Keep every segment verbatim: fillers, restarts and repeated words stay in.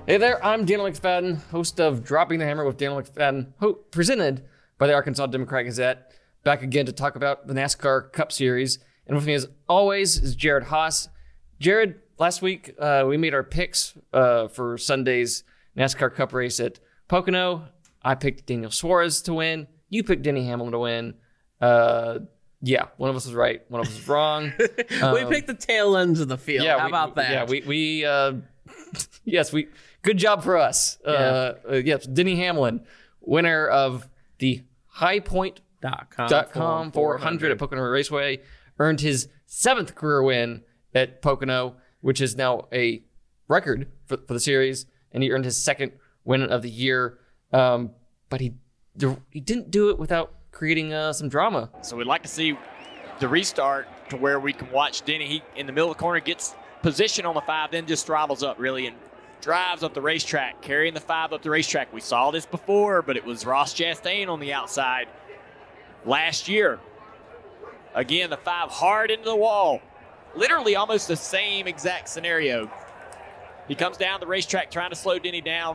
Hey there, I'm Daniel McFadden, host of Dropping the Hammer with Daniel McFadden, ho- presented by the Arkansas Democrat Gazette. Back again to talk about the NASCAR Cup Series. And with me, as always, is Jared Haas. Jared, last week uh, we made our picks uh, for Sunday's NASCAR Cup race at Pocono. I picked Daniel Suarez to win. You picked Denny Hamlin to win. Uh, yeah, one of us was right. One of us was wrong. Um, we picked the tail ends of the field. Yeah, How we, about that? Yeah, we we uh, yes, we good job for us. Yeah. Uh, uh, yes, Denny Hamlin, winner of the High Point Dot com, dot com four hundred at Pocono Raceway, earned his seventh career win at Pocono, which is now a record for, for the series, and he earned his second win of the year. Um, but he he didn't do it without creating uh, some drama. So we'd like to see the restart to where we can watch Denny. He, in the middle of the corner, gets position on the five, then just throttles up, really, and drives up the racetrack, carrying the five up the racetrack. We saw this before, but it was Ross Chastain on the outside last year. Again, the five hard into the wall. Literally almost the same exact scenario. He comes down the racetrack trying to slow Denny down.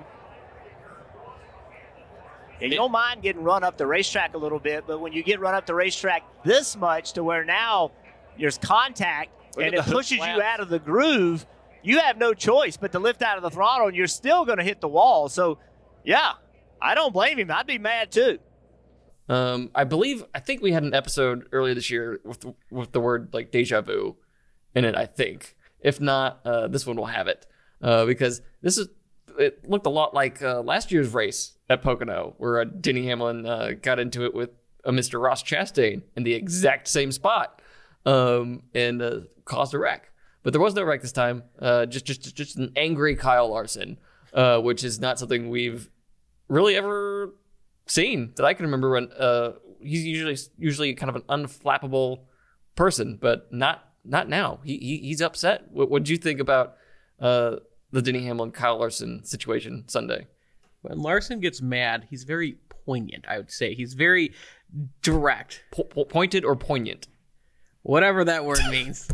Yeah, you don't mind getting run up the racetrack a little bit, but when you get run up the racetrack this much to where now there's contact Look and at it the pushes flaps. you out of the groove, you have no choice but to lift out of the throttle, and you're still going to hit the wall. So, yeah, I don't blame him. I'd be mad too. Um, I believe I think we had an episode earlier this year with the, with the word like deja vu in it. I think if not, uh, this one will have it uh, because this is it looked a lot like uh, last year's race at Pocono, where uh, Denny Hamlin uh, got into it with a Mister Ross Chastain in the exact same spot um, and uh, caused a wreck. But there was no wreck this time. Uh, just just just an angry Kyle Larson, uh, which is not something we've really ever seen that I can remember. When uh, he's usually usually kind of an unflappable person, but not not now. He, he he's upset. What what did you think about uh, the Denny Hamlin Kyle Larson situation Sunday? When Larson gets mad, he's very poignant, I would say. He's very direct. Po- po- pointed or poignant? Whatever that word means.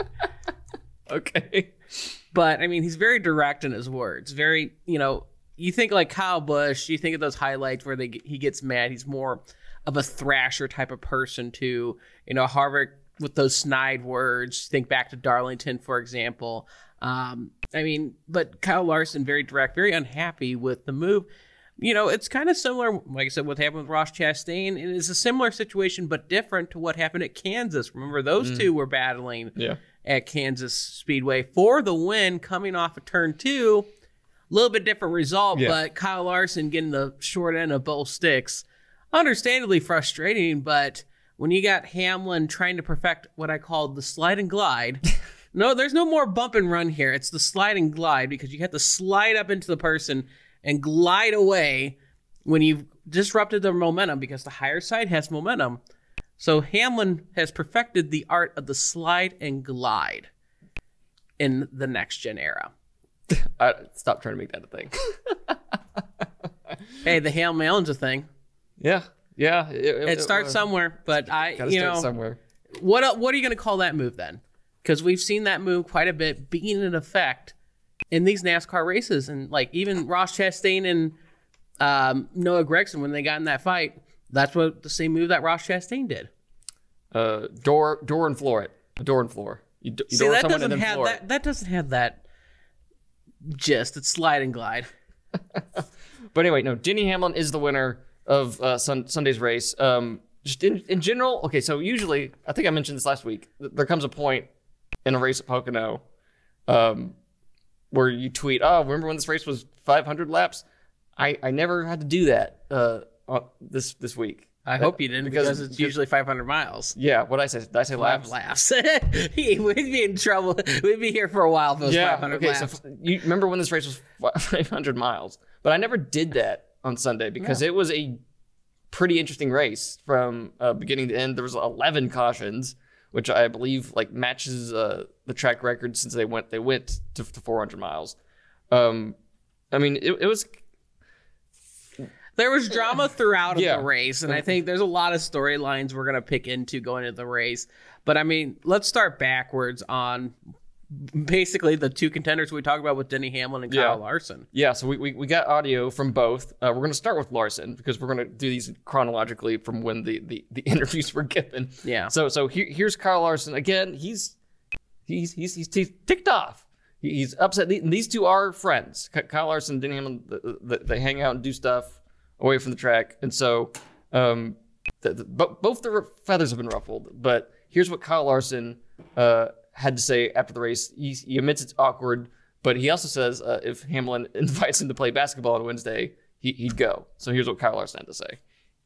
Okay. But, I mean, he's very direct in his words. Very, you know, you think like Kyle Busch, you think of those highlights where they he gets mad. He's more of a thrasher type of person too. You know, Harvick with those snide words. Think back to Darlington, for example. Um, I mean, but Kyle Larson, very direct, very unhappy with the move. You know, it's kind of similar, like I said, what happened with Ross Chastain. It is a similar situation, but different to what happened at Kansas. Remember, those mm. two were battling yeah. at Kansas Speedway for the win, coming off of turn two. A little bit different result, yeah. but Kyle Larson getting the short end of both sticks. Understandably frustrating, but when you got Hamlin trying to perfect what I called the slide and glide... No, there's no more bump and run here. It's the slide and glide because you have to slide up into the person and glide away when you've disrupted their momentum because the higher side has momentum. So Hamlin has perfected the art of the slide and glide in the next gen era. I, stop trying to make that a thing. Hey, the Hail Melon's a thing. Yeah, yeah. It, it, it starts uh, somewhere, but I, you know, somewhere. What what are you going to call that move then? Because we've seen that move quite a bit being in effect in these NASCAR races. And like even Ross Chastain and um, Noah Gragson, when they got in that fight, that's what the same move that Ross Chastain did. Uh, door, door and floor it. Door and floor. You, you See, door that someone doesn't and then have floor that. it. That doesn't have that gist. It's slide and glide. But anyway, no. Denny Hamlin is the winner of uh, sun, Sunday's race. Um, just in, in general, okay. So usually, I think I mentioned this last week. There comes a point in a race at Pocono, um, where you tweet, "Oh, remember when this race was five hundred laps?" I, I never had to do that uh, this this week. I that, hope you didn't because, because it's because, usually five hundred miles. Yeah, what did I say? Did I say laps? Laps. We'd be in trouble. We'd be here for a while if it was yeah, five hundred okay, laps. So you remember when this race was five hundred miles? But I never did that on Sunday because yeah. it was a pretty interesting race from uh, beginning to end. There was eleven cautions, which I believe like matches uh, the track record since they went they went to, to four hundred miles. Um, I mean, it, it was. There was drama throughout yeah. the race, and I think there's a lot of storylines we're going to pick into going into the race. But, I mean, let's start backwards on basically the two contenders we talked about with Denny Hamlin and Kyle Yeah. Larson. Yeah, so we, we, we got audio from both. Uh, we're going to start with Larson because we're going to do these chronologically from when the, the, the interviews were given. Yeah. So so here, here's Kyle Larson again. He's he's he's he's, he's ticked off. He- He's upset. And these two are friends. Ky- Kyle Larson and Denny Hamlin. th- th- They hang out and do stuff away from the track, and so um, the, the, bo- both their feathers have been ruffled. But here's what Kyle Larson uh, had to say after the race. He, he admits it's awkward, but he also says uh, if Hamlin invites him to play basketball on Wednesday, he, he'd go. So here's what Kyle Larson had to say.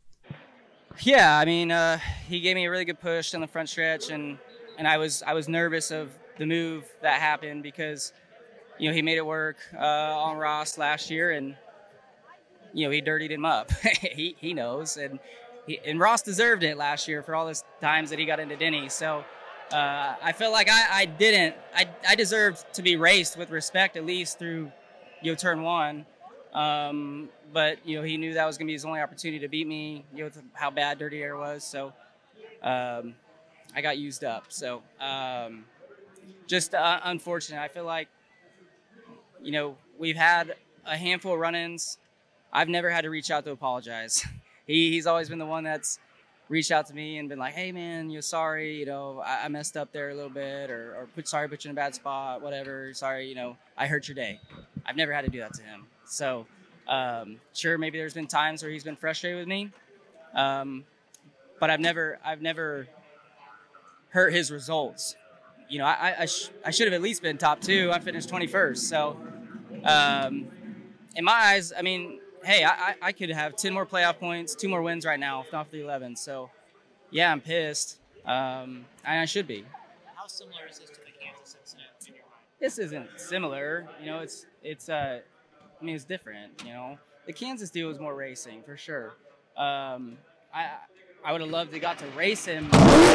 Yeah, I mean, uh, he gave me a really good push on the front stretch, and, and I was I was nervous of the move that happened because, you know, he made it work uh, on Ross last year, and you know he dirtied him up. he he knows, and he, and Ross deserved it last year for all those times that he got into Denny. So uh, I felt like I, I didn't I I deserved to be raced with respect at least through you know turn one. Um, but you know he knew that was going to be his only opportunity to beat me. You know with how bad Dirty Air was, so um, I got used up. So um, just uh, unfortunate. I feel like you know we've had a handful of run-ins. I've never had to reach out to apologize. he he's always been the one that's reached out to me and been like, "Hey man, you're sorry. You know I, I messed up there a little bit, or or put sorry put you in a bad spot, whatever. Sorry, you know I hurt your day." I've never had to do that to him. So, um, sure, maybe there's been times where he's been frustrated with me, um, but I've never, I've never hurt his results. You know, I, I, sh- I should have at least been top two. I finished twenty-first. So, um, in my eyes, I mean, hey, I, I, I could have ten more playoff points, two more wins right now, if not for the eleven. So, yeah, I'm pissed, um, and I should be. How similar is this to the Kansas incident in your mind? This isn't similar. You know, it's it's uh, I mean, it's different. You know, the Kansas deal was more racing for sure. Um, I I would have loved to got to race him.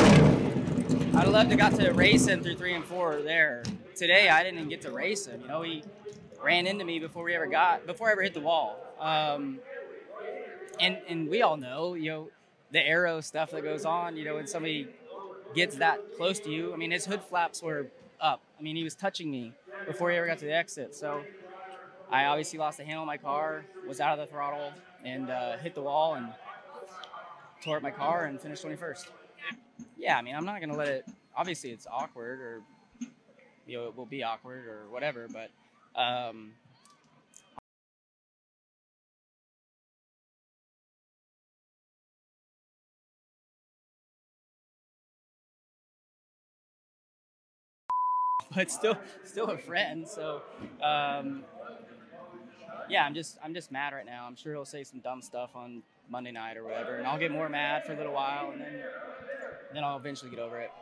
I'd have loved to got to race him through three and four there. Today, I didn't even get to race him. You know, he ran into me before we ever got before I ever hit the wall. Um, and and we all know, you know, the aero stuff that goes on. You know, when somebody gets that close to you. I mean, his hood flaps were up. I mean, he was touching me before he ever got to the exit. So I obviously lost the handle of my car, was out of the throttle, and uh, hit the wall and tore up my car and finished twenty-first. Yeah, I mean, I'm not going to let it – obviously it's awkward or, you know, it will be awkward or whatever, but um, – but still, still a friend. So, um, yeah, I'm just, I'm just mad right now. I'm sure he'll say some dumb stuff on Monday night or whatever, and I'll get more mad for a little while, and then, then I'll eventually get over it.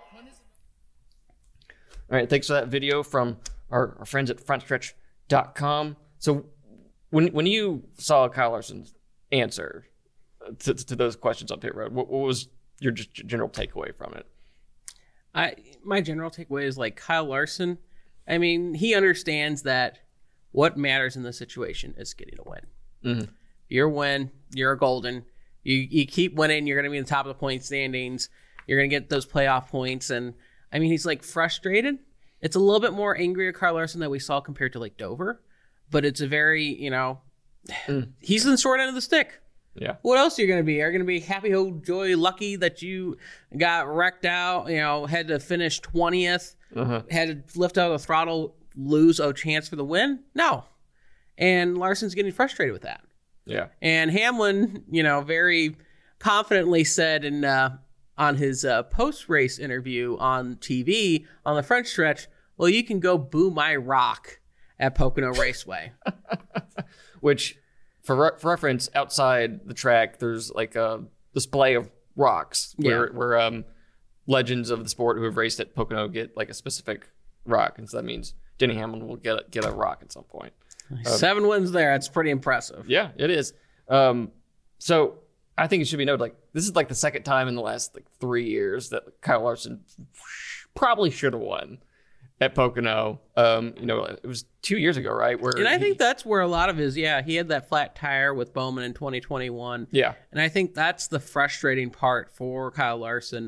All right, thanks for that video from our, our friends at front stretch dot com. So when when you saw Kyle Larson's answer to, to those questions on pit road, what, what was your just general takeaway from it? I my general takeaway is like Kyle Larson. I mean, he understands that what matters in this situation is getting a win. Mm-hmm. You're win, you're a golden. You you keep winning, you're going to be in the top of the point standings. You're going to get those playoff points. And I mean, he's like frustrated. It's a little bit more angry at Kyle Larson that we saw compared to like Dover, but it's a very, you know, mm. he's in the short end of the stick. Yeah. What else are you going to be? Are you going to be happy, oh, joy, lucky that you got wrecked out, you know, had to finish twentieth, uh-huh. had to lift out of the throttle, lose a chance for the win? No. And Larson's getting frustrated with that. Yeah. And Hamlin, you know, very confidently said in uh, on his uh, post-race interview on T V on the front stretch, well, you can go boo my rock at Pocono Raceway. Which... For, re- for reference, outside the track, there's like a display of rocks where, yeah. where um, legends of the sport who have raced at Pocono get like a specific rock. And so that means Denny Hamlin will get a, get a rock at some point. Um, Seven wins there. That's pretty impressive. Yeah, it is. Um, so I think it should be noted, like, this is like the second time in the last like three years that Kyle Larson probably should have won at Pocono. Um, you know, it was two years ago, right? Where and I he, think that's where a lot of his, yeah, he had that flat tire with Bowman in twenty twenty-one. Yeah. And I think that's the frustrating part for Kyle Larson.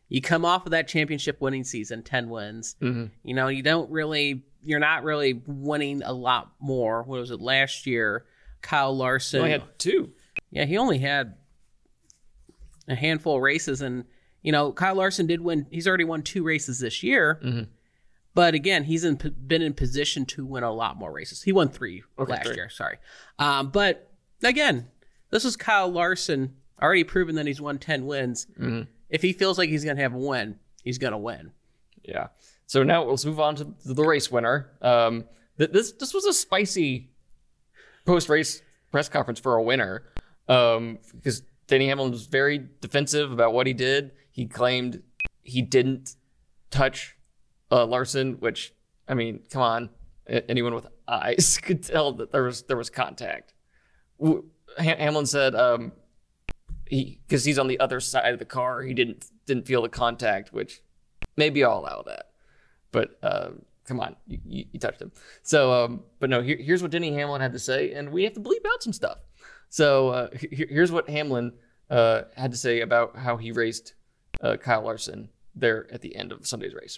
You come off of that championship winning season, ten wins. Mm-hmm. You know, you don't really, you're not really winning a lot more. What was it last year? Kyle Larson. He only had two. Yeah, he only had a handful of races. And, you know, Kyle Larson did win. He's already won two races this year. Mm-hmm. But again, he's in, been in position to win a lot more races. He won three okay, last three. year, sorry. Um, but again, this is Kyle Larson, already proven that he's won ten wins. Mm-hmm. If he feels like he's going to have a win, he's going to win. Yeah. So now let's move on to the race winner. Um, th- this this was a spicy post-race press conference for a winner um, because Denny Hamlin was very defensive about what he did. He claimed he didn't touch Uh, Larson, which, I mean, come on, anyone with eyes could tell that there was there was contact. Ham- Hamlin said, um, he because he's on the other side of the car, he didn't didn't feel the contact, which maybe I'll allow that. But uh, come on, you, you, you touched him. So, um, but no, here, here's what Denny Hamlin had to say, and we have to bleep out some stuff. So uh, here, here's what Hamlin uh, had to say about how he raced uh, Kyle Larson there at the end of Sunday's race.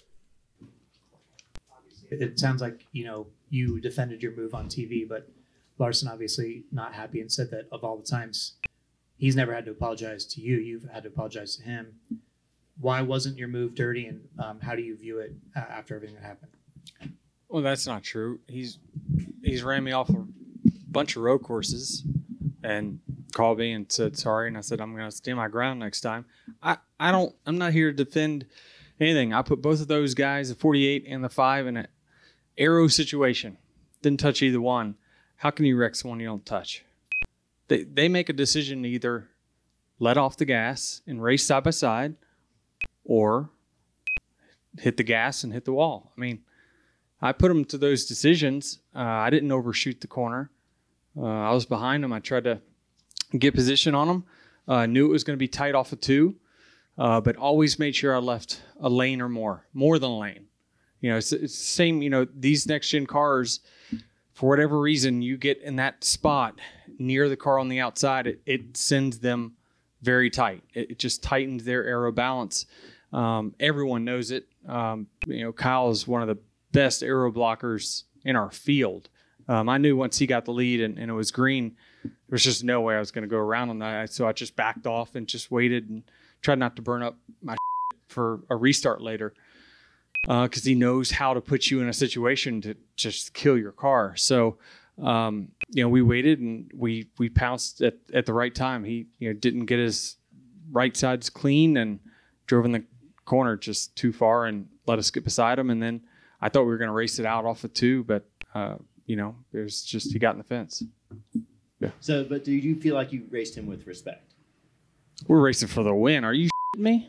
It sounds like, you know, you defended your move on T V, but Larson obviously not happy and said that of all the times he's never had to apologize to you, you've had to apologize to him. Why wasn't your move dirty, and um, how do you view it uh, after everything that happened? Well, that's not true. He's he's ran me off a bunch of road courses and called me and said sorry, and I said I'm going to stand my ground next time. I, I don't. I'm not here to defend anything. I put both of those guys, the forty-eight and the five, in an arrow situation. Didn't touch either one. How can you wreck someone you don't touch? They they make a decision to either let off the gas and race side by side, or hit the gas and hit the wall. I mean, I put them to those decisions. Uh, I didn't overshoot the corner. Uh, I was behind them. I tried to get position on them. I uh, knew it was going to be tight off of two. Uh, but always made sure I left a lane or more, more than a lane. You know, it's, it's the same, you know, these next-gen cars, for whatever reason, you get in that spot near the car on the outside, it, it sends them very tight. It, it just tightens their aero balance. Um, everyone knows it. Um, you know, Kyle is one of the best aero blockers in our field. Um, I knew once he got the lead and, and it was green, there was just no way I was going to go around on that. So I just backed off and just waited and tried not to burn up my for a restart later, because uh, he knows how to put you in a situation to just kill your car. So, um, you know, we waited and we we pounced at, at the right time. He you know didn't get his right sides clean and drove in the corner just too far and let us get beside him. And then I thought we were going to race it out off of two, but uh, you know, it was just he got in the fence. Yeah. So, but do you feel like you raced him with respect? We're racing for the win. Are you shitting me?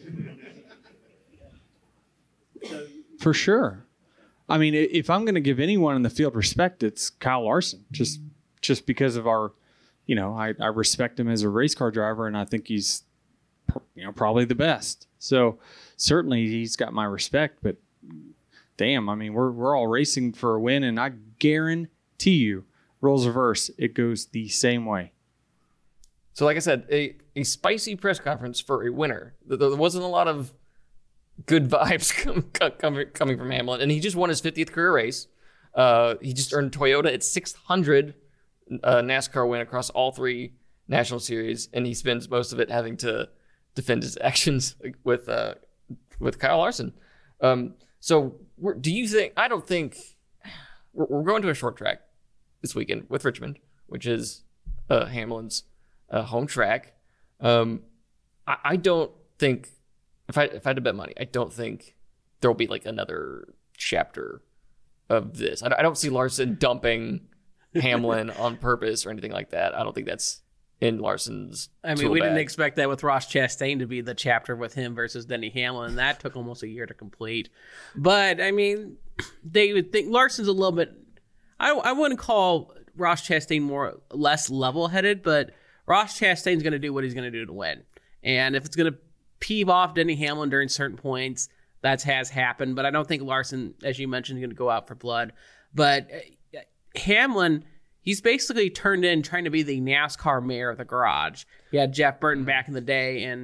For sure. I mean, if I'm going to give anyone in the field respect, it's Kyle Larson. Just, just because of our, you know, I, I respect him as a race car driver, and I think he's, you know, probably the best. So certainly he's got my respect. But damn, I mean, we're we're all racing for a win, and I guarantee you, roles reverse, it goes the same way. So, like I said, a, a spicy press conference for a winner. There wasn't a lot of good vibes come, coming coming from Hamlin, and he just won his fiftieth career race. Uh, he just earned Toyota its six hundred uh, NASCAR win across all three National Series, and he spends most of it having to defend his actions with uh, with Kyle Larson. Um, so, we're, do you think? I don't think we're, we're going to a short track this weekend with Richmond, which is uh, Hamlin's uh, home track. Um, I, I don't think if I if I had to bet money, I don't think there will be like another chapter of this. I, I don't see Larson dumping Hamlin on purpose or anything like that. I don't think that's in Larson's. I mean, we bag. Didn't expect that with Ross Chastain to be the chapter with him versus Denny Hamlin. That took almost a year to complete. But I mean, they would think Larson's a little bit. I I wouldn't call Ross Chastain more less level-headed, but Ross Chastain's going to do what he's going to do to win. And if it's going to peeve off Denny Hamlin during certain points, that has happened. But I don't think Larson, as you mentioned, is going to go out for blood. But Hamlin, he's basically turned in trying to be the NASCAR mayor of the garage. He had Jeff Burton back in the day, and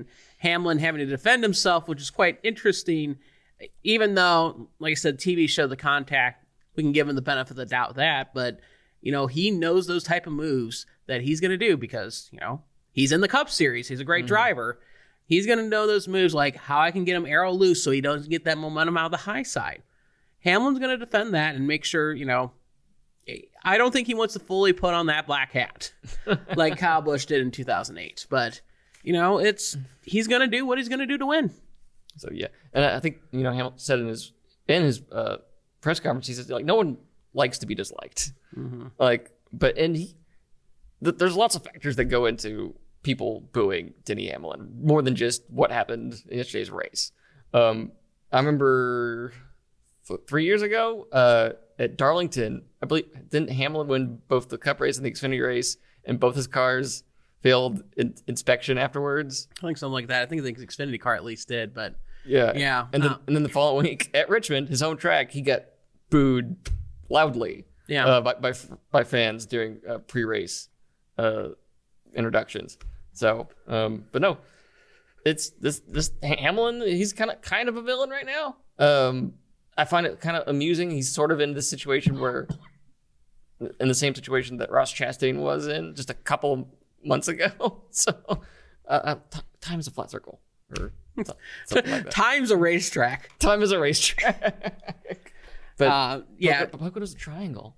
Hamlin having to defend himself, which is quite interesting. Even though, like I said, T V showed the contact, we can give him the benefit of the doubt with that. But, you know, he knows those type of moves that he's going to do because, you know, he's in the Cup Series. He's a great mm-hmm. driver. He's going to know those moves, like how I can get him arrow loose so he doesn't get that momentum out of the high side. Hamlin's going to defend that and make sure, you know, I don't think he wants to fully put on that black hat like Kyle Busch did in two thousand eight. But, you know, it's he's going to do what he's going to do to win. So, yeah. And I think, you know, Hamilton said in his in his uh, press conference, he said, like, no one likes to be disliked. Mm-hmm. Like, but, and he, th- there's lots of factors that go into people booing Denny Hamlin, more than just what happened in yesterday's race. Um, I remember th- three years ago uh, at Darlington, I believe, didn't Hamlin win both the Cup race and the Xfinity race, and both his cars failed in- inspection afterwards? I think something like that. I think the Xfinity car at least did, but yeah, yeah. And, uh, then, and then the following week at Richmond, his home track, he got booed loudly yeah. uh, by, by by fans during uh, pre-race uh, introductions. So, um, but no, it's this this Hamlin. He's kind of kind of a villain right now. Um, I find it kind of amusing. He's sort of in this situation where, in the same situation that Ross Chastain was in just a couple months ago. So, uh, t- time is a flat circle, or something like that. Time's a racetrack. Time is a racetrack. But uh, yeah, but Pocono is a triangle.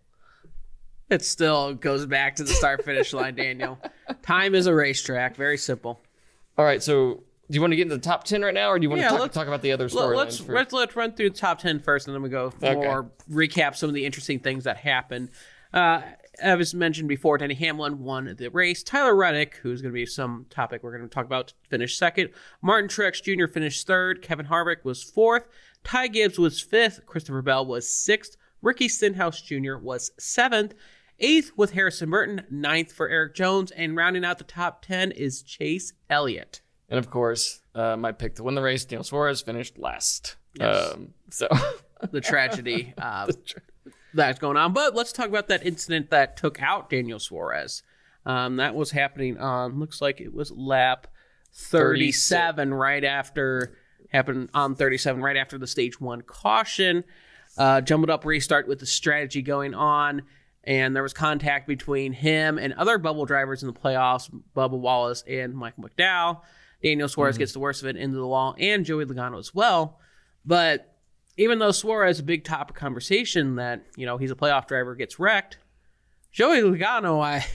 It still goes back to the start-finish line, Daniel. Time is a racetrack. Very simple. All right, so do you want to get into the top ten right now, or do you want yeah, to talk, talk about the other storylines? Let's, for... let's, let's run through the top ten first, and then we go okay. more, recap some of the interesting things that happened. Uh, as mentioned before, Denny Hamlin won the race. Tyler Reddick, who's going to be some topic we're going to talk about, finished second. Martin Truex Junior finished third. Kevin Harvick was fourth. Ty Gibbs was fifth. Christopher Bell was sixth. Ricky Stenhouse Junior was seventh. Eighth with Harrison Burton. Ninth for Eric Jones. And rounding out the top ten is Chase Elliott. And of course, uh, my pick to win the race, Daniel Suarez, finished last. Yes. Um, so the tragedy uh, that's going on. But let's talk about that incident that took out Daniel Suarez. Um, that was happening on, looks like it was lap thirty-seven, right after, happened on thirty-seven, right after the stage one caution. Uh, jumbled up restart with the strategy going on. And there was contact between him and other bubble drivers in the playoffs, Bubba Wallace and Michael McDowell. Daniel Suarez mm-hmm. gets the worst of it into the wall, and Joey Logano as well. But even though Suarez is a big topic of conversation that, you know, he's a playoff driver, gets wrecked, Joey Logano, I,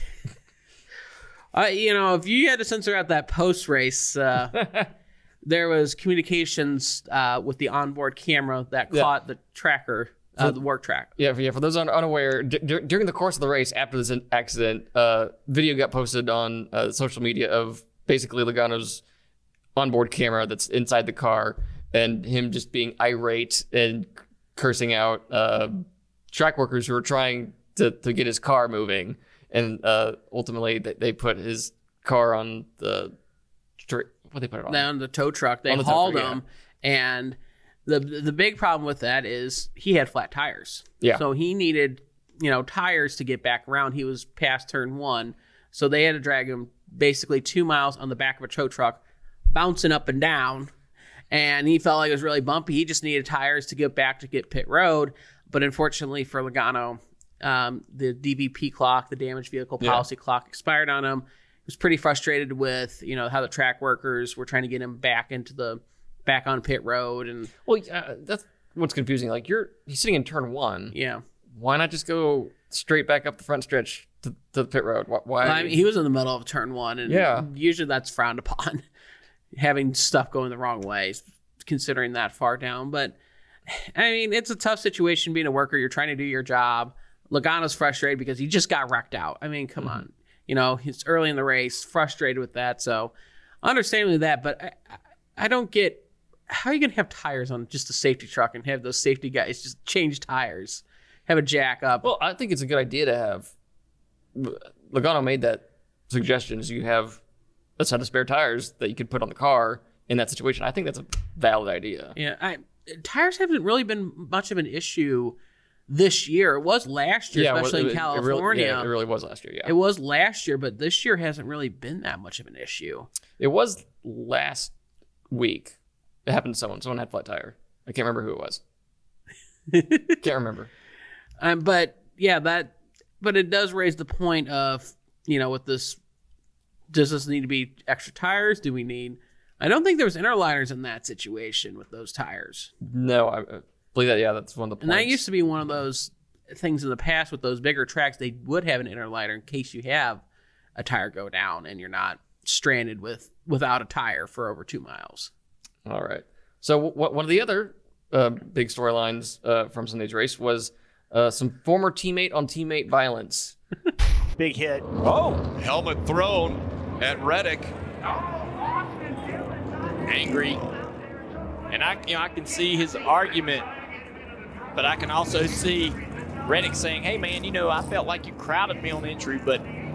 I you know, if you had to censor out that post-race, uh, there was communications uh, with the onboard camera that caught yeah. the tracker. Uh, the work track. Yeah, for, yeah. For those un- unaware, d- d- during the course of the race, after this accident, uh, video got posted on uh, social media of basically Logano's onboard camera that's inside the car, and him just being irate and cursing out uh, track workers who were trying to, to get his car moving, and uh, ultimately they, they put his car on the what they put it on on the tow truck. They the hauled tow truck, him, yeah. and. The the big problem with that is he had flat tires. Yeah. So he needed, you know, tires to get back around. He was past turn one. So they had to drag him basically two miles on the back of a tow truck, bouncing up and down. And he felt like it was really bumpy. He just needed tires to get back to get pit road. But unfortunately for Logano, um, the D V P clock, the damaged vehicle policy yeah. clock expired on him. He was pretty frustrated with, you know, how the track workers were trying to get him back into the back on pit road. And well, uh, that's what's confusing. Like you're he's sitting in turn one. Yeah. Why not just go straight back up the front stretch to, to the pit road? Why? why? Well, I mean, he was in the middle of turn one, and yeah. usually that's frowned upon, having stuff going the wrong way, considering that far down. But I mean, it's a tough situation being a worker. You're trying to do your job. Logano's frustrated because he just got wrecked out. I mean, come mm-hmm. on. You know, he's early in the race, frustrated with that. So understandably that, but I, I don't get, how are you going to have tires on just a safety truck and have those safety guys just change tires, have a jack up? Well, I think it's a good idea to have. Logano made that suggestion. Is you have a set of spare tires that you could put on the car in that situation. I think that's a valid idea. Yeah, I, tires haven't really been much of an issue this year. It was last year, yeah, especially well, it, in California. It really, yeah, it really was last year. Yeah, it was last year, but this year hasn't really been that much of an issue. It was last. week. It happened to someone. Someone had flat tire. I can't remember who it was. Can't remember. Um, but yeah, that. But it does raise the point of, you know, with this, does this need to be extra tires? Do we need? I don't think there was interliners in that situation with those tires. No, I, I believe that. Yeah, that's one of the points. And that used to be one of those things in the past with those bigger tracks. They would have an interliner in case you have a tire go down and you're not stranded with without a tire for over two miles. All right. So what, one of the other uh, big storylines uh, from Sunday's race was uh, some former teammate on teammate violence. Big hit. Oh, helmet thrown at Reddick. Angry. And I, you know, I can see his argument, but I can also see Reddick saying, hey, man, you know, I felt like you crowded me on entry, but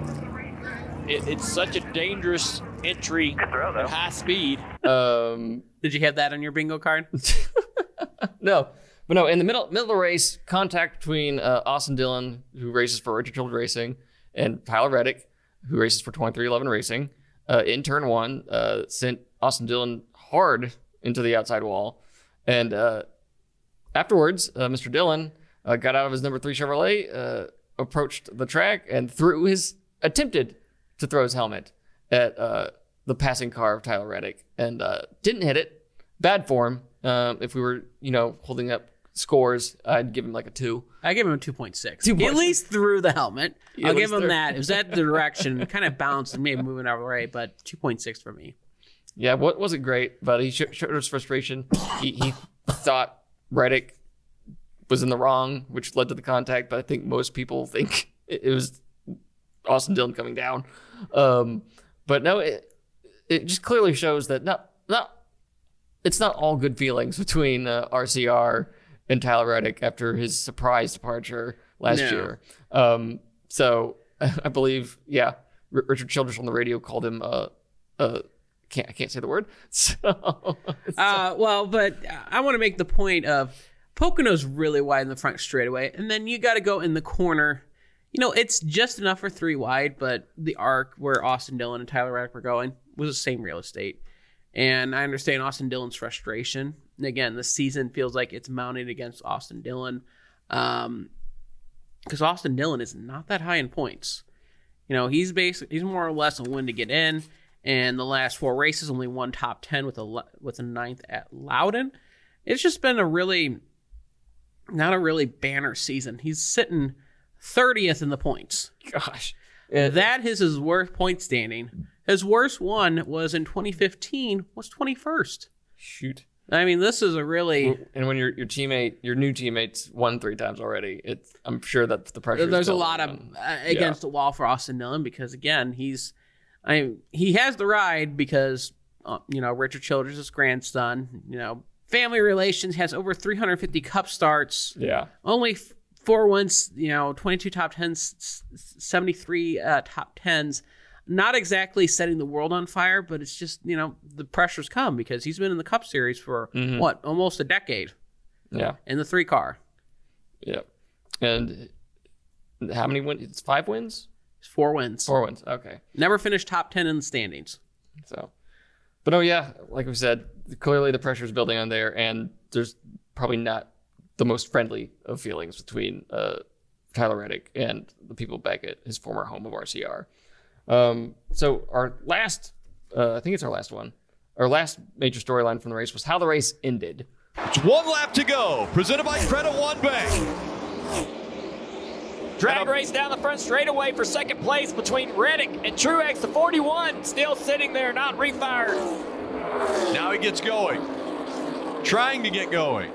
it, it's such a dangerous entry at high speed. Um, Did you have that on your bingo card? No. But no, in the middle middle of the race, contact between uh, Austin Dillon, who races for Richard Childress Racing, and Tyler Reddick, who races for twenty-three eleven Racing, uh, in turn one, uh, sent Austin Dillon hard into the outside wall. And uh, afterwards, uh, Mister Dillon uh, got out of his number three Chevrolet, uh, approached the track, and threw his, attempted to throw his helmet at uh, the passing car of Tyler Reddick, and uh, didn't hit it. Bad form. Um, if we were, you know, holding up scores, I'd give him like a two. I give him a two point six. two point six. He at least threw the helmet. Yeah, I'll at give least him there. that. It was that direction. Kind of bounced and maybe moving out of the way, but two point six for me. Yeah, what wasn't great, but he showed, showed his frustration. He, he thought Reddick was in the wrong, which led to the contact, but I think most people think it, it was Austin Dillon coming down. Um, but no, it, it just clearly shows that not not it's not all good feelings between uh, R C R and Tyler Reddick after his surprise departure last No. year. Um, so I believe, yeah, R- Richard Childress on the radio called him uh, uh, can't I can't say the word. So, Uh, well, but I want to make the point of Pocono's really wide in the front straightaway, and then you got to go in the corner. You know, it's just enough for three wide, but the arc where Austin Dillon and Tyler Reddick were going was the same real estate. And I understand Austin Dillon's frustration. And again, this season feels like it's mounted against Austin Dillon. Um, because Austin Dillon is not that high in points. You know, he's basically he's more or less a win to get in. And the last four races, only one top ten with a with a ninth at Loudon. It's just been a really not a really banner season. He's sitting thirtieth in the points. gosh, That is his worst point standing. His worst one was in twenty fifteen, was twenty-first. shoot. I mean, this is a really... And when your your teammate, your new teammates won three times already, it's I'm sure that the pressure. There's is a building lot of on- uh, against the wall for Austin Dillon because, again, he's... I mean, he has the ride because, uh, you know, Richard Childress' grandson, you know, family relations, has over three hundred fifty cup starts. Yeah. Only f- four wins, you know, twenty-two top tens, s- seventy-three uh, top tens. Not exactly setting the world on fire, but it's just, you know, the pressures come because he's been in the Cup Series for, Mhm. what, almost a decade Yeah. in the three car. Yeah. And how many wins? It's five wins? It's four wins. Four wins. Okay. Never finished top ten in the standings. So, but oh yeah, like we said, clearly the pressure is building on there, and there's probably not the most friendly of feelings between uh, Tyler Reddick and the people back at his former home of R C R. Um, so our last, uh, I think it's our last one, our last major storyline from the race was how the race ended. It's one lap to go. Presented by Credit One Bank. Drag race down the front straightaway for second place between Reddick and Truex. The forty-one still sitting there, not refired. Now he gets going. Trying to get going.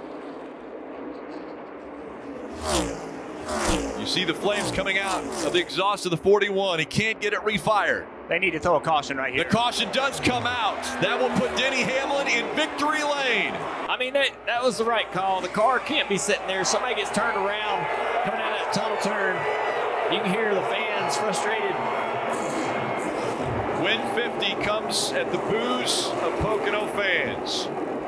You see the flames coming out of the exhaust of the forty-one. He can't get it refired. They need to throw a caution right here. The caution does come out. That will put Denny Hamlin in victory lane. I mean, that, that was the right call. The car can't be sitting there. Somebody gets turned around coming out of that tunnel turn. You can hear the fans frustrated. Win fifty comes at the boos of Pocono fans.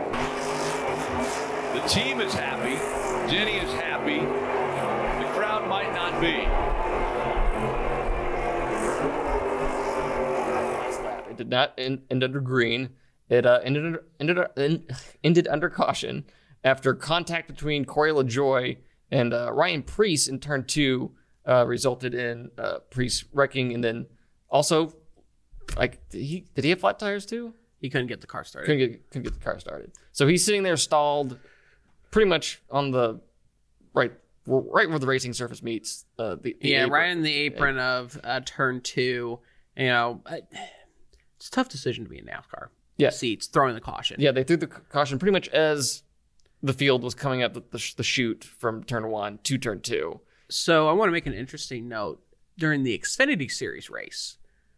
The team is happy. Denny is happy. The crowd might not be. It did not end, end under green. It uh, ended ended ended under caution after contact between Corey LaJoie and uh, Ryan Preece in turn two uh, resulted in uh, Preece wrecking, and then also like did he did he have flat tires too? He couldn't get the car started. Couldn't get couldn't get the car started. So he's sitting there stalled, pretty much on the right right where the racing surface meets. Uh, the, the yeah, apron. right in the apron of uh, turn two. You know, it's a tough decision to be in NASCAR. Yeah. Seats, throwing the caution. Yeah, they threw the caution pretty much as the field was coming up the, the, the chute from turn one to turn two. So I want to make an interesting note. During the Xfinity Series race,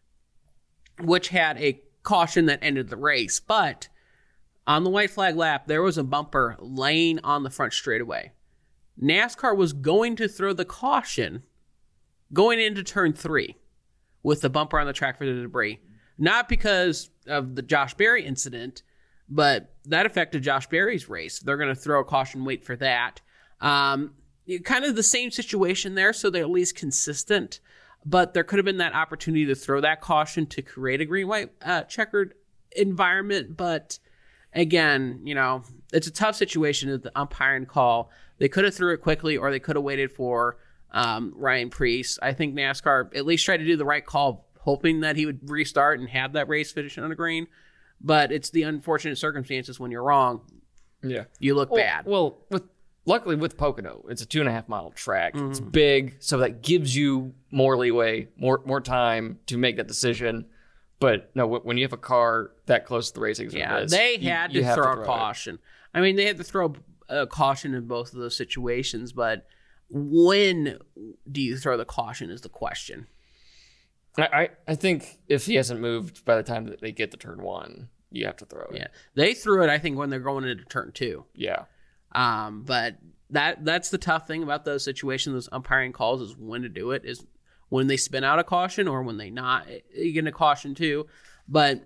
which had a caution that ended the race, but on the white flag lap, there was a bumper laying on the front straightaway. NASCAR was going to throw the caution going into turn three with the bumper on the track for the debris. Not because of the Josh Berry incident, but that affected Josh Berry's race. They're going to throw a caution, wait for that. Um, kind of the same situation there, so they're at least consistent. But there could have been that opportunity to throw that caution to create a green-white uh, checkered environment. But again, you know, it's a tough situation with the umpiring call. They could have threw it quickly, or they could have waited for um, Ryan Preece. I think NASCAR at least tried to do the right call, hoping that he would restart and have that race finish on the green. But it's the unfortunate circumstances when you're wrong. Yeah. You look well, bad. Well, with luckily with Pocono, it's a two and a half mile track. Mm-hmm. It's big, so that gives you more leeway, more more time to make that decision. But no, when you have a car that close to the racing surface, yeah, they had you, to you throw to a throw caution. It. I mean, they had to throw a caution in both of those situations, but when do you throw the caution is the question. I, I, I think if he hasn't moved by the time that they get to turn one, you have to throw it. Yeah, they threw it, I think, when they're going into turn two. Yeah. Um, but that that's the tough thing about those situations, those umpiring calls, is when to do it, is when they spin out a caution or when they not you get a caution too. But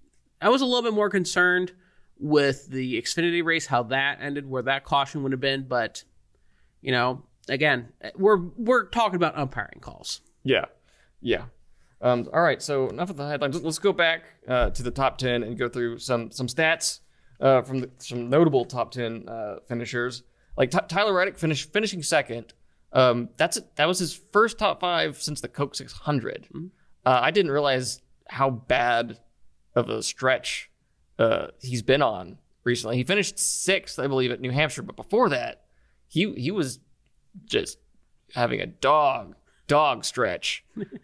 I was a little bit more concerned with the Xfinity race, how that ended, where that caution would have been. But, you know, again, we're we're talking about umpiring calls. Yeah, yeah. Um, all right, so enough of the headlines. Let's go back uh, to the top ten and go through some some stats uh, from the, some notable top ten uh, finishers. Like T- Tyler Reddick finished finishing second. Um, that's that was his first top five since the Coke six hundred. Mm-hmm. Uh, I didn't realize how bad of a stretch uh, he's been on recently. He finished sixth, I believe, at New Hampshire, but before that, he he was just having a dog. Dog stretch.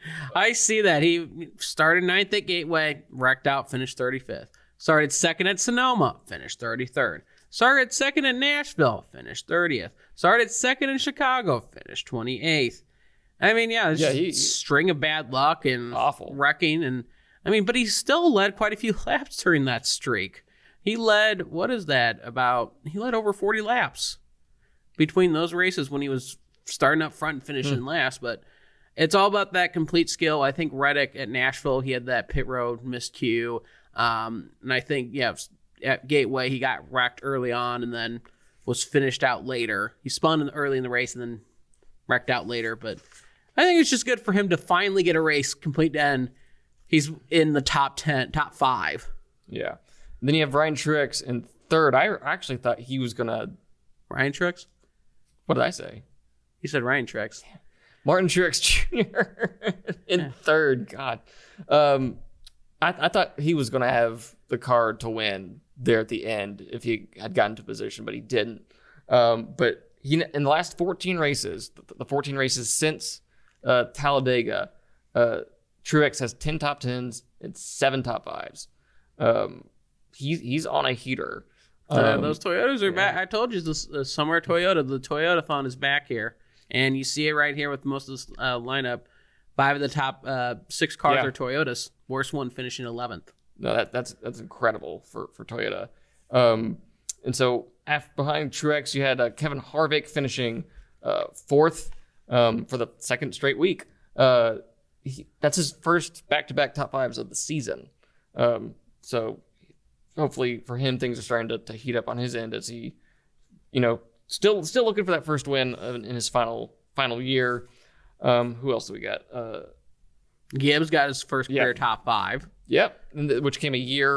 I see that. He started ninth at Gateway, wrecked out, finished thirty-fifth. Started second at Sonoma, finished thirty-third. Started second at Nashville, finished thirtieth. Started second in Chicago, finished twenty-eighth. I mean, yeah, it's yeah, just he, a string of bad luck and awful wrecking. And I mean, but he still led quite a few laps during that streak. He led, what is that, about, he led over forty laps between those races when he was starting up front and finishing hmm. last. But it's all about that complete skill. I think Reddick at Nashville, he had that pit road miscue. Um, and I think, yeah, at Gateway, he got wrecked early on and then was finished out later. He spun in early in the race and then wrecked out later. But I think it's just good for him to finally get a race complete to end. He's in the top ten, top five. Yeah. And then you have Ryan Truex in third. I actually thought he was going to... Ryan Truex? What did I say? You said Ryan Truex. Martin Truex Junior in yeah. third. God. Um, I, I thought he was going to have the car to win there at the end if he had gotten to position, but he didn't. Um, but he in the last fourteen races, the fourteen races since uh, Talladega, uh, Truex has ten top tens and seven top fives. Um, he's he's on a heater. Um, uh, those Toyotas are yeah. back. I told you this uh, summer Toyota. The Toyota-thon is back here. And you see it right here with most of this uh, lineup. Five of the top uh, six cars yeah. are Toyotas. Worst one finishing eleventh. No, that, that's that's incredible for, for Toyota. Um, and so after, behind Truex, you had uh, Kevin Harvick finishing uh, fourth um, for the second straight week. Uh, he, that's his first back-to-back top fives of the season. Um, so hopefully for him, things are starting to, to heat up on his end as he, you know, Still, still looking for that first win in his final final year. Um, who else do we got? Uh, Gibbs got his first yeah. career top five. Yep, which came a year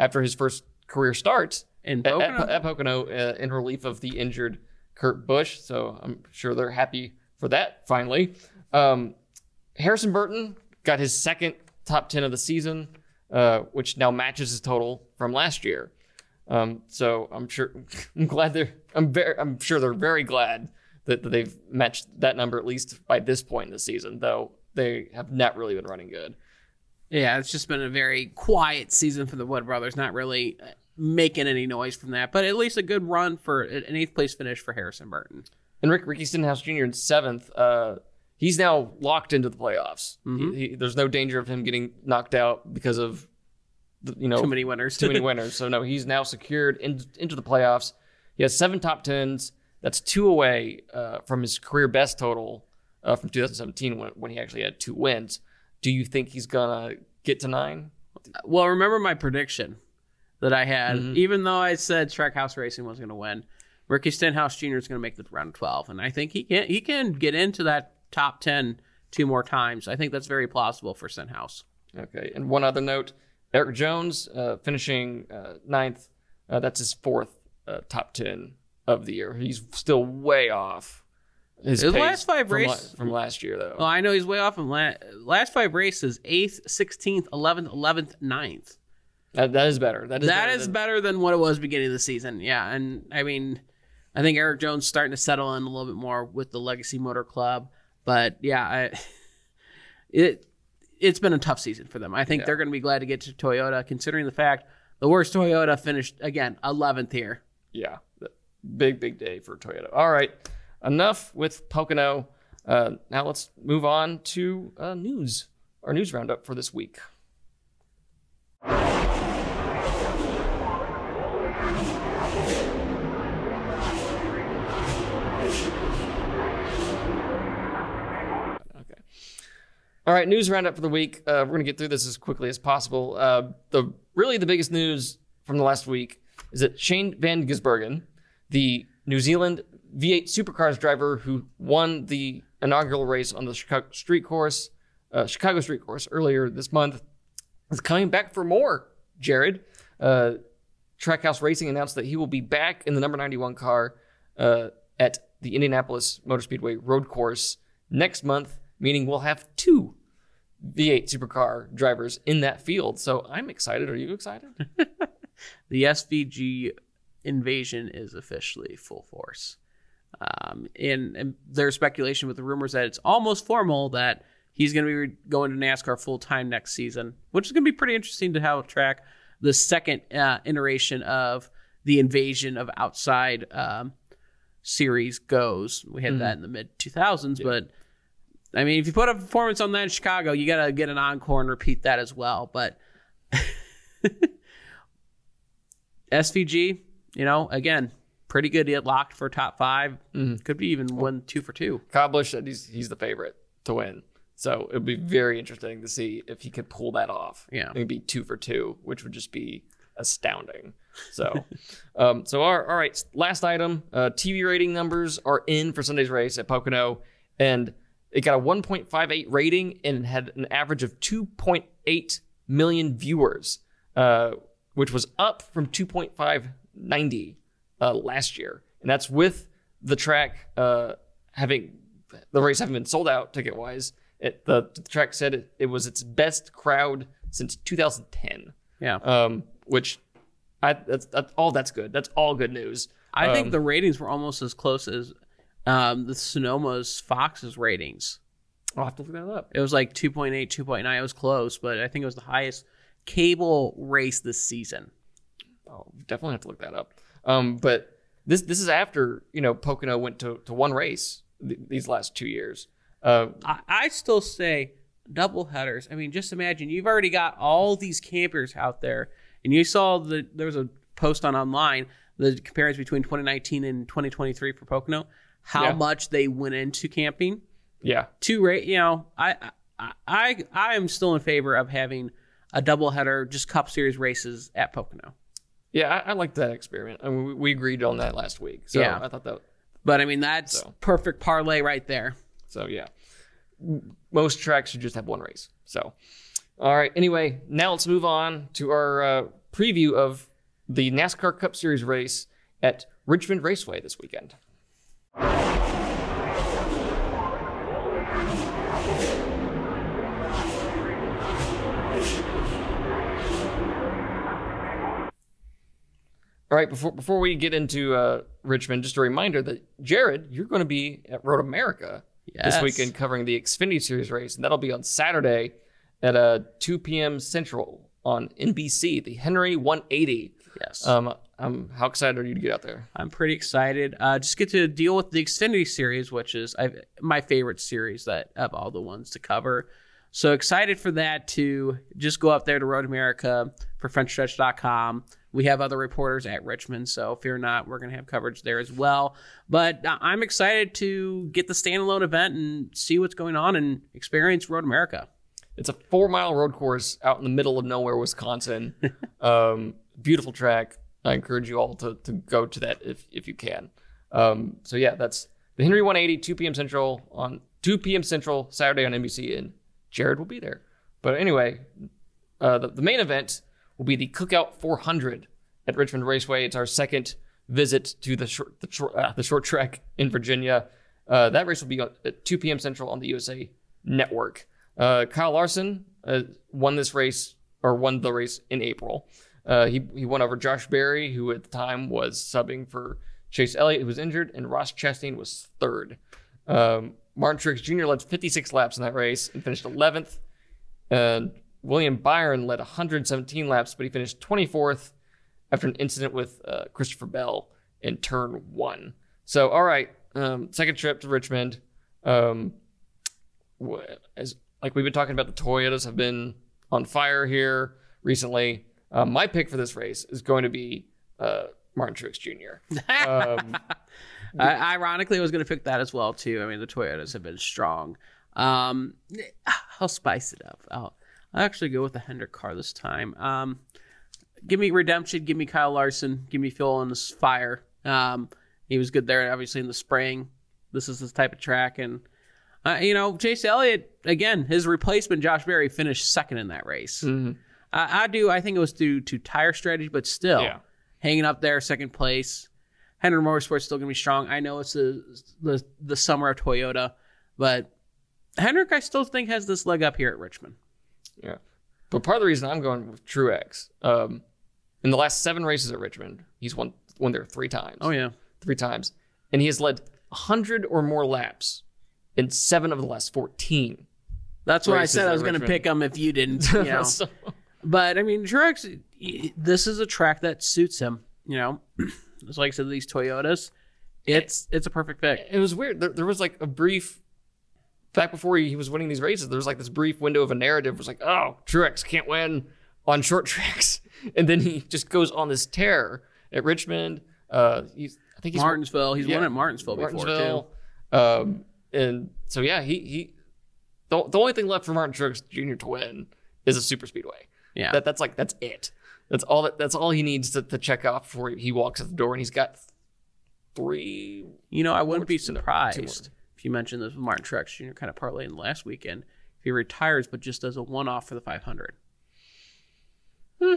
after his first career start in at, Pocono, at, at Pocono uh, in relief of the injured Kurt Busch. So I'm sure they're happy for that finally. Um, Harrison Burton got his second top ten of the season, uh, which now matches his total from last year. Um, so I'm sure, I'm glad they're, I'm very, I'm sure they're very glad that, that they've matched that number at least by this point in the season, though they have not really been running good. Yeah, it's just been a very quiet season for the Wood brothers, not really making any noise from that, but at least a good run for an eighth place finish for Harrison Burton. And Rick, Ricky Stenhouse Junior in seventh, uh, he's now locked into the playoffs. Mm-hmm. He, he, there's no danger of him getting knocked out because of, the, you know, too many winners. too many winners. So no, he's now secured in, into the playoffs. He has seven top tens. That's two away uh, from his career best total uh, from two thousand seventeen when, when he actually had two wins. Do you think he's gonna get to nine? Well, remember my prediction that I had, mm-hmm. even though I said Trackhouse Racing was going to win. Ricky Stenhouse Junior is going to make the round of twelve, and I think he can he can get into that top ten two more times. I think that's very plausible for Stenhouse. Okay, and one other note, Eric Jones uh, finishing uh, ninth. Uh, that's his fourth uh, top ten of the year. He's still way off his, his pace last five from, races la- from last year, though. Well, I know he's way off from la- last five races: eighth, sixteenth, eleventh, eleventh, ninth. That, that is better. That is that better is than- better than what it was beginning of the season. Yeah, and I mean, I think Eric Jones starting to settle in a little bit more with the Legacy Motor Club. But yeah, I, it it's been a tough season for them. I think Yeah. they're going to be glad to get to Toyota, considering the fact the worst Toyota finished again eleventh here. Yeah, big big day for Toyota. All right, enough with Pocono. Uh, now let's move on to uh, news. Our news roundup for this week. All right, news roundup for the week. Uh, we're going to get through this as quickly as possible. Uh, the really the biggest news from the last week is that Shane Van Gisbergen, the New Zealand V eight Supercars driver who won the inaugural race on the Chicago Street Course, uh, Chicago Street Course earlier this month, is coming back for more. Jared, uh, Trackhouse Racing announced that he will be back in the number ninety-one car uh, at the Indianapolis Motor Speedway Road Course next month, meaning we'll have two V eight supercar drivers in that field. So I'm excited. Are you excited? The S V G invasion is officially full force. Um, and, and there's speculation with the rumors that it's almost formal that he's going to be re- going to NASCAR full-time next season, which is going to be pretty interesting to how track the second uh, iteration of the invasion of outside um, series goes. We had mm-hmm. that in the mid two thousands, yeah. But I mean, if you put a performance on that in Chicago, you got to get an encore and repeat that as well. But S V G, you know, again, pretty good. He had locked for top five. Mm-hmm. Could be even one, two for two. Kyle Busch said he's, he's the favorite to win. So it would be very interesting to see if he could pull that off. Yeah. Maybe two for two, which would just be astounding. So, um, so our, all right, last item, uh, T V rating numbers are in for Sunday's race at Pocono, and it got a one point five eight rating and had an average of two point eight million viewers, uh, which was up from two point five nine zero uh, last year. And that's with the track uh, having, the race having been sold out ticket-wise. It, the, the track said it, it was its best crowd since two thousand ten. Yeah. Um, which, I that's, that's all that's good. That's all good news. I um, think the ratings were almost as close as um, the Sonoma's Fox's ratings. I'll have to look that up. It was like two point eight, two point nine. It was close, but I think it was the highest cable race this season. I'll definitely have to look that up. Um, but this this is after, you know, Pocono went to, to one race th- these last two years. Uh, I, I still say double headers. I mean, just imagine you've already got all these campers out there, and you saw the there was a post on online the comparison between twenty nineteen and twenty twenty-three for Pocono, how yeah. much they went into camping. Yeah, two rate. You know, I I I I am still in favor of having a double header, just Cup Series races at Pocono. Yeah, I, I like that experiment. I mean, we, we agreed on that last week. So yeah. I thought that. But I mean, that's so. perfect parlay right there. So yeah, most tracks should just have one race. So, all right. Anyway, now let's move on to our uh, preview of the NASCAR Cup Series race at Richmond Raceway this weekend. All right, before before we get into uh, Richmond, just a reminder that, Jared, you're going to be at Road America yes. this weekend covering the Xfinity Series race, and that'll be on Saturday at uh, two p.m. Central on N B C, the Henry one eighty. Yes. Um, um, how excited are you to get out there? I'm pretty excited. Uh, just get to deal with the Xfinity Series, which is I've, my favorite series that of all the ones to cover. So excited for that to just go up there to Road America for French Stretch dot com. We have other reporters at Richmond, so fear not, we're going to have coverage there as well. But I'm excited to get the standalone event and see what's going on and experience Road America. It's a four-mile road course out in the middle of nowhere, Wisconsin. um, beautiful track. I encourage you all to, to go to that if if you can. Um, so yeah, that's the Henry one eighty, two p.m. Central on two p.m. Central Saturday on N B C, and Jared will be there. But anyway, uh, the, the main event will be the Cookout four hundred at Richmond Raceway. It's our second visit to the short the short, uh, the short track in Virginia. Uh, that race will be at two p.m. Central on the U S A Network. Uh, Kyle Larson uh, won this race, or won the race in April. Uh, he he won over Josh Berry, who at the time was subbing for Chase Elliott, who was injured, and Ross Chastain was third. Um, Martin Truex Junior led fifty-six laps in that race and finished eleventh. And William Byron led one hundred seventeen laps, but he finished twenty-fourth after an incident with uh, Christopher Bell in turn one. So, all right, um, second trip to Richmond. Um, as like we've been talking about, the Toyotas have been on fire here recently. Um, my pick for this race is going to be uh, Martin Truex Junior Um, I, ironically, I was going to pick that as well, too. I mean, the Toyotas have been strong. Um, I'll spice it up. I'll, I'll actually go with the Hendrick car this time. Um, give me redemption. Give me Kyle Larson. Give me Phil on this fire. Um, he was good there, obviously, in the spring. This is this type of track. And, uh, you know, Chase Elliott, again, his replacement, Josh Berry, finished second in that race. Mm-hmm. Uh, I do. I think it was due to tire strategy, but still, yeah. hanging up there, second place. Hendrick Motorsports still going to be strong. I know it's the, the the summer of Toyota, but Hendrick, I still think, has this leg up here at Richmond. Yeah. But part of the reason I'm going with Truex, um, in the last seven races at Richmond, he's won, won there three times. Oh, yeah. Three times. And he has led one hundred or more laps in seven of the last fourteen. That's why I said I was going to pick him if you didn't, you know. so, But, I mean, Truex, this is a track that suits him, you know. Just like I said, these Toyotas, it's it's a perfect pick. It was weird. There, there was like a brief, back before he, he was winning these races, there was like this brief window of a narrative. It was like, oh, Truex can't win on short tracks. And then he just goes on this tear at Richmond. Uh, he's, I think he's Martinsville. He's yeah, won at Martinsville, Martinsville before, too. Um, and so, yeah, he, he the, the only thing left for Martin Truex Junior to win is a super speedway. Yeah. That, that's like, that's it. That's all that. That's all he needs to, to check off before he walks out the door, and he's got three. You know, I wouldn't be surprised no, if you mentioned this with Martin Truex Junior kind of parlaying last weekend if he retires, but just does a one-off for the five hundred. Hmm.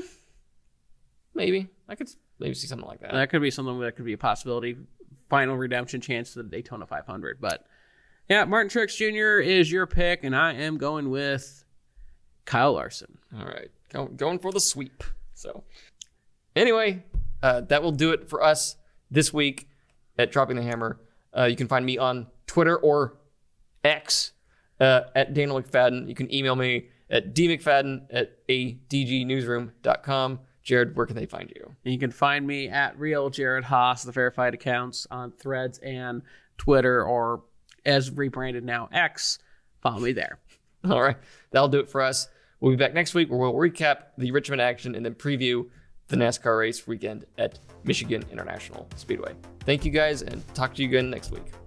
Maybe I could maybe see something like that. That could be something that could be a possibility. Final redemption chance to the Daytona five hundred, but yeah, Martin Truex Junior is your pick, and I am going with Kyle Larson. All right, Go, going for the sweep. So, anyway, uh, that will do it for us this week at Dropping the Hammer. Uh, you can find me on Twitter or X uh, at Daniel McFadden. You can email me at dmcfadden at a d g newsroom dot com. Jared, where can they find you? And you can find me at Real Jared Haas, the verified accounts on Threads and Twitter, or as rebranded now, X. Follow me there. All right, that'll do it for us. We'll be back next week where we'll recap the Richmond action and then preview the NASCAR race weekend at Michigan International Speedway. Thank you guys, and talk to you again next week.